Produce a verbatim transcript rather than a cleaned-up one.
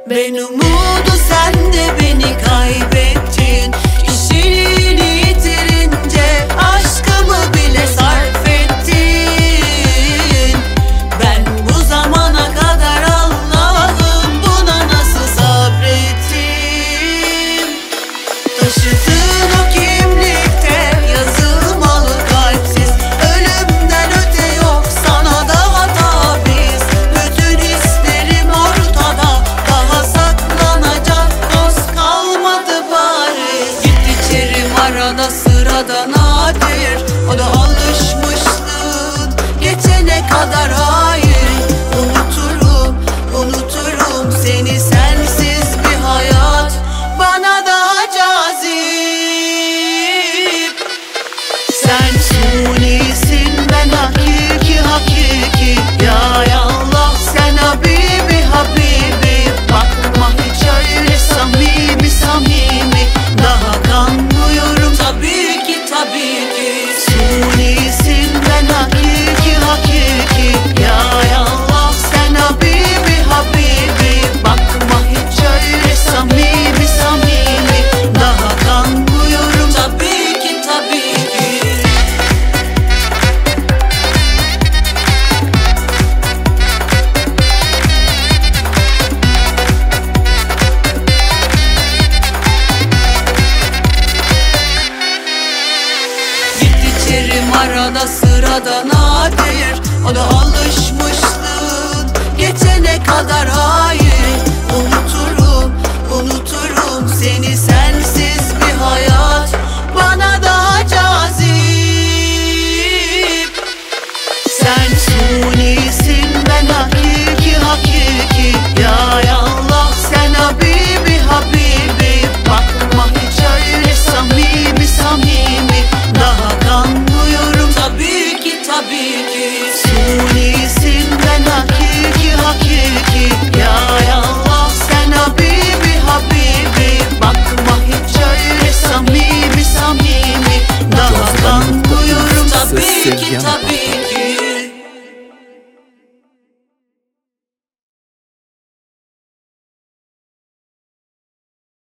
Ben umudu, sen de beni kaybettin. Kişiliğini yitirince aşkımı bile sarf ettin. Ben bu zamana kadar Allah'ım buna nasıl sabrettim? Taşıdığın o kimlikte yazılmalı kalpsiz. Ölümden öte yok sana daha tabiz. Bütün hislerim ortada, daha saklanacak dost kalmadı bariz. Git içerim arada sırada nadir, o da alışmışlığın geçene kadar hayır. Unuturum, unuturum seni, sensiz bir hayat bana daha cazip. Sen sunisin, ben hakiki hakiki. Ya Allah, sen Habibi Habibi. Bakma hiç öyle samimi samimi, daha kanmıyorum tabii ki tabii ki. Sunisin, ben hakiki hakiki. Ya Allah, sen Habibi Habibi. Bakma hiç öyle samimi samimi, daha kanmıyorum tabii ki tabii ki. Git içerim arada sırada nadir, o da alışmışlığın geçene kadar hayır. Unuturum, unuturum seni, sensiz bir hayat bana daha cazip. Sen sunisin, ben hakiki hakiki. Ya Allah, sen Habibi Habibi. Bakma hiç öyle samimi samimi, daha kanmıyorum tabii ki tabii ki. Sunisin, ben hakiki hakiki. Ya Allah, sen Habibi Habibi. Bakma hiç öyle samimi samimi, daha kanmıyorum tabii ki tabii ki.